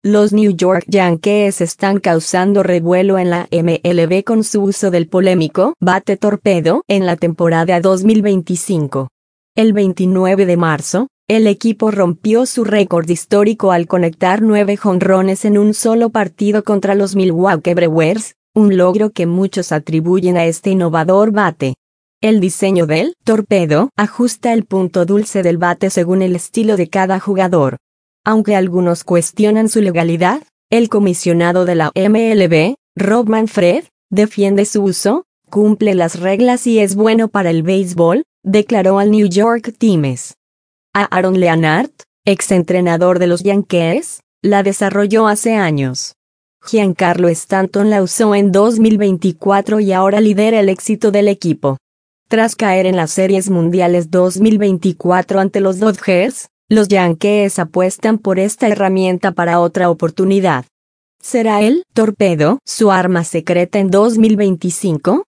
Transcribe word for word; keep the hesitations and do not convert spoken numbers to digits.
Los New York Yankees están causando revuelo en la M L B con su uso del polémico bate torpedo en la temporada dos mil veinticinco. El veintinueve de marzo, el equipo rompió su récord histórico al conectar nueve jonrones en un solo partido contra los Milwaukee Brewers, un logro que muchos atribuyen a este innovador bate. El diseño del torpedo ajusta el punto dulce del bate según el estilo de cada jugador. Aunque algunos cuestionan su legalidad, el comisionado de la M L B, Rob Manfred, defiende su uso, cumple las reglas y es bueno para el béisbol, declaró al New York Times. Aaron Leonard, exentrenador de los Yankees, la desarrolló hace años. Giancarlo Stanton la usó en dos mil veinticuatro y ahora lidera el éxito del equipo. Tras caer en las Series Mundiales dos mil veinticuatro ante los Dodgers, los Yankees apuestan por esta herramienta para otra oportunidad. ¿Será el torpedo su arma secreta en dos mil veinticinco?